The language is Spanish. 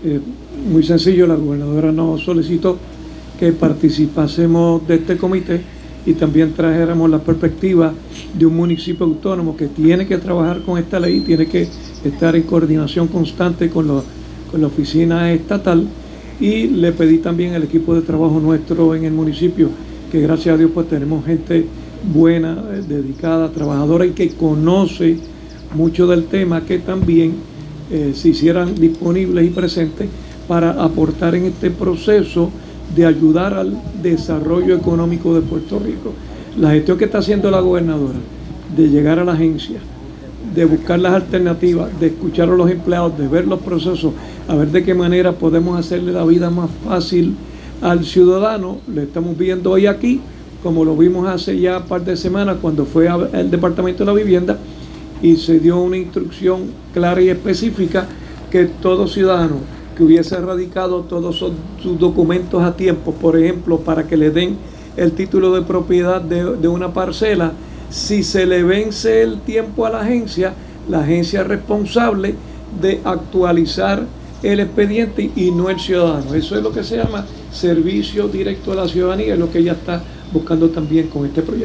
Muy sencillo, la gobernadora nos solicitó que participásemos de este comité y también trajéramos la perspectiva de un municipio autónomo que tiene que trabajar con esta ley, tiene que estar en coordinación constante con la oficina estatal, y le pedí también al equipo de trabajo nuestro en el municipio, que gracias a Dios pues tenemos gente buena, dedicada, trabajadora y que conoce mucho del tema, que también se hicieran disponibles y presentes para aportar en este proceso de ayudar al desarrollo económico de Puerto Rico. La gestión que está haciendo la gobernadora de llegar a la agencia, de buscar las alternativas, de escuchar a los empleados, de ver los procesos, a ver de qué manera podemos hacerle la vida más fácil al ciudadano, lo estamos viendo hoy aquí, como lo vimos hace ya un par de semanas cuando fue al Departamento de la Vivienda y se dio una instrucción clara y específica que todo ciudadano que hubiese radicado todos sus documentos a tiempo, por ejemplo, para que le den el título de propiedad de una parcela, si se le vence el tiempo a la agencia es responsable de actualizar el expediente y no el ciudadano. Eso es lo que se llama servicio directo a la ciudadanía, es lo que ella está buscando también con este proyecto.